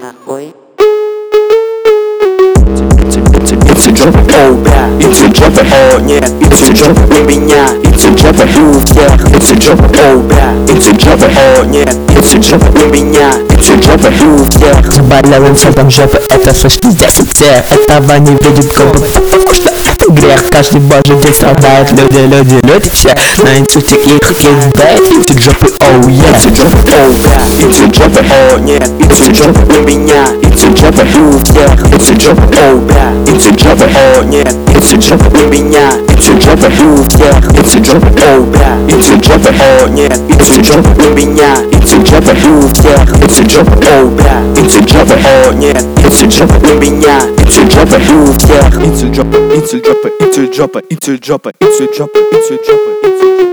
нахуй. It's dropper, oh да, it's dropper, oh нет, it's dropper у меня, it's dropper у всех, it's dropper, oh да, it's dropper, oh нет, it's dropper у меня, it's dropper у всех. Заболел инсультом жопы, это слышь пиздец у всех. Этого не видит компа, потому что это грех. Каждый божий день страдают люди все. На инсульте их кликбейт, it's dropper, oh yeah, It's dropper, oh да, it's dropper, oh нет, it's dropper у меня, it's dropper у всех, it's dropper, oh да, it's dropper, oh нет, it's dropper у меня, it's dropper у всех, it's dropper, oh да, it's dropper, oh нет, it's dropper у меня, it's dropper у всех, it's dropper, oh да, it's dropper, oh нет, it's dropper у меня, it's dropper у всех, it's dropper, it's dropper, it's dropper, it's dropper, it's dropper, it's dropper, it's dropper.